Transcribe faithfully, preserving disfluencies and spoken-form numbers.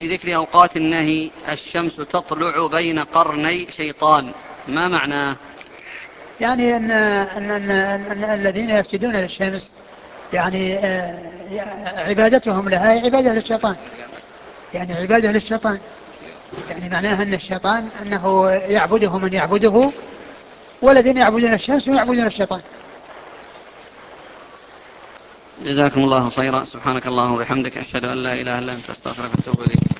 في ذكر أوقات النهي الشمس تطلع بين قرني شيطان، ما معناه؟ يعني أن, أن, أن, أن, أن الذين يسجدون للشمس يعني آه، عبادتهم لها عبادة للشيطان، يعني عبادة للشيطان، يعني معناها أن الشيطان أنه يعبده من يعبده، والذين يعبدون الشمس يعبدون الشيطان. جزاكم الله خيرا. سبحانك اللهم وبحمدك، أشهد أن لا إله إلا أنت، أستغفرك وأتوب إليك.